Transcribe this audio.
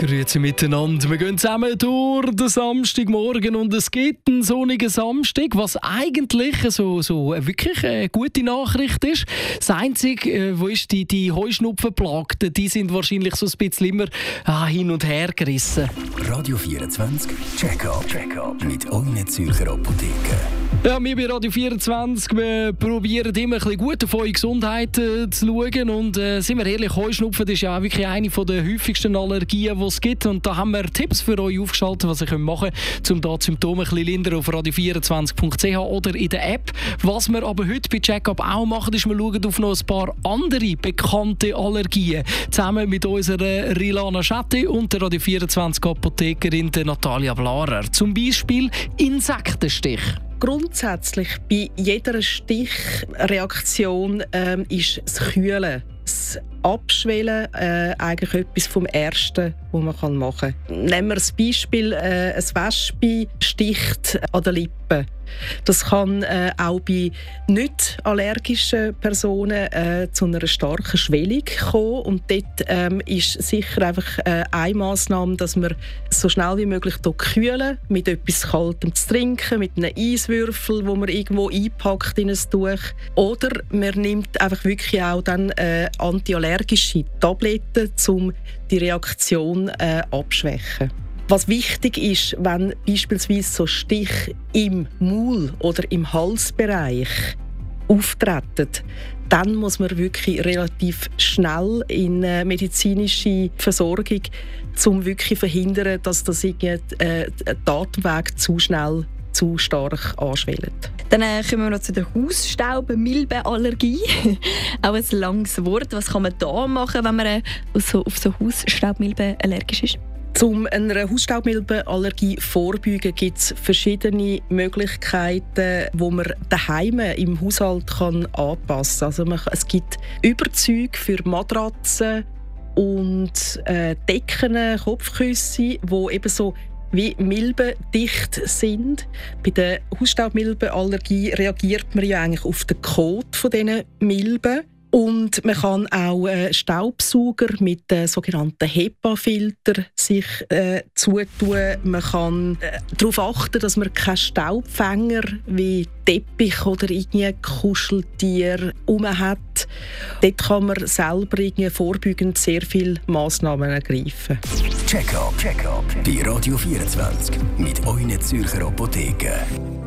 Grüezi miteinander. Wir gehen zusammen durch den Samstagmorgen und es gibt einen sonnigen Samstag, was eigentlich so wirklich eine gute Nachricht ist. Das Einzige, wo ist die Heuschnupfenplagten, die sind wahrscheinlich so ein bisschen immer hin und her gerissen. Radio 24 Check-up mit euren Zürcher Apotheken. Ja, wir bei Radio 24 wir probieren immer ein bisschen gut auf eure Gesundheit zu schauen und sind wir ehrlich, Heuschnupfen das ist ja auch wirklich eine der häufigsten Allergien, die es gibt und da haben wir Tipps für euch aufgeschaltet, was ihr machen könnt, um da die Symptome ein bisschen lindern auf radio24.ch oder in der App. Was wir aber heute bei Check-up auch machen, ist, wir schauen auf noch ein paar andere bekannte Allergien. Zusammen mit unserer Rilana Schatti und der Radio 24 Apothekerin der Natalia Blarer. Zum Beispiel Insektenstich. Grundsätzlich bei jeder Stichreaktion ist das Kühlen, das Abschwellen eigentlich etwas vom Ersten, was man machen kann. Nehmen wir das Beispiel, ein Wespe sticht an der Lippe. Das kann auch bei nicht allergischen Personen zu einer starken Schwellung kommen. Und dort ist sicher einfach eine Massnahme, dass man so schnell wie möglich kühlen, mit etwas Kaltem zu trinken, mit einem Eiswürfel, wo man irgendwo einpackt in ein Tuch. Oder man nimmt einfach wirklich auch dann antiallergische Tabletten, um die Reaktion abzuschwächen. Was wichtig ist, wenn beispielsweise so Stich im Maul- oder im Halsbereich auftreten, dann muss man wirklich relativ schnell in medizinische Versorgung, um wirklich zu verhindern, dass das der Atemweg zu schnell zu stark anschwellt. Dann kommen wir noch zu der Hausstaub-Milbenallergie. Auch ein langes Wort. Was kann man da machen, wenn man auf so Hausstaubmilben allergisch ist? Um einer Hausstaubmilbenallergie vorbeugen, gibt es verschiedene Möglichkeiten, die man daheim im Haushalt anpassen kann. Also es gibt Überzüge für Matratzen und Decken, Kopfküsse, die eben so wie milbendicht sind. Bei der Hausstaubmilbenallergie reagiert man ja eigentlich auf den Kot von diesen Milben. Und man kann auch Staubsauger mit sogenannten HEPA-Filter sich zutun. Man kann darauf achten, dass man keine Staubfänger wie Teppich oder irgendein Kuscheltier herum hat. Dort kann man selber vorbeugend sehr viele Massnahmen ergreifen. Check-up bei Radio 24 mit euren Zürcher Apotheken.